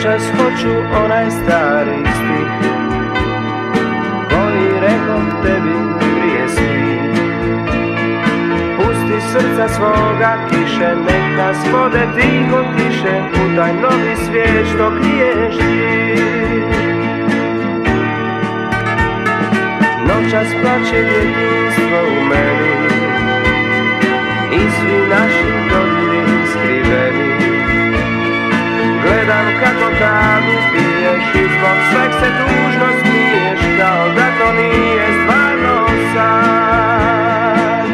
Noćas hoću onaj stari stih koji rekao tebi prije svih. Pusti srca svoga kiše, nek nas vode tiho tiše u taj novi svijet što kriješ ti. Noćas plaće djetinjstvo u meni i svi naši dodiri skriveni. Gledam kako tamu piješ i zbog sveg se tužno smiješ, kao da to nije stvarno sad.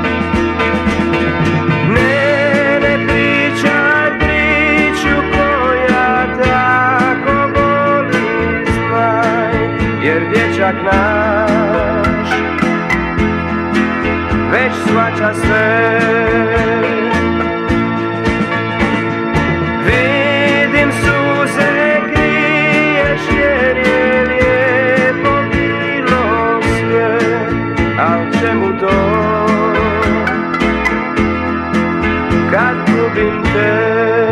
Ne pričaj priču koja tako boli, znaj, jer dječak naš već shvaća sve. Čemu to, kad ljubim te?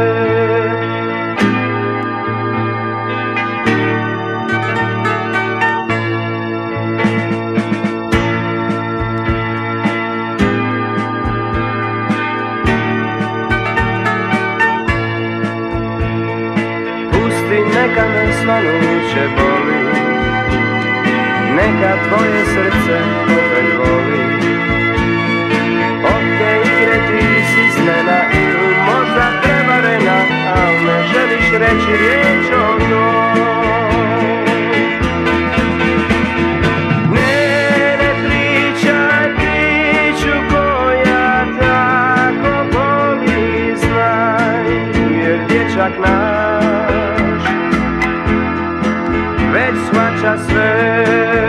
Pusti, neka me svanuće boli, neka tvoje srce opet voli. Od te igre ti si znena ili možda prevarena, al ne želiš reći riječ o toj. Ne pričaj priču koja tako boli, znaj, jer dječak naš već shvaća sve.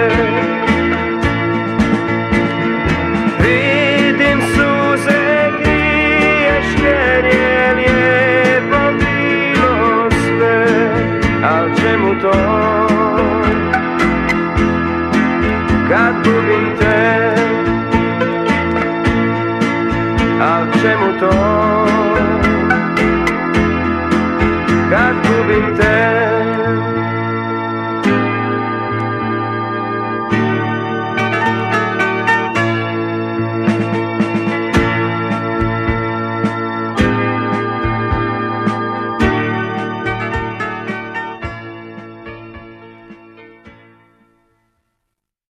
Vidim suze griješ jer je lijepo bilo sve, al čemu to, kad ljubim te, al čemu to, kad ljubim te.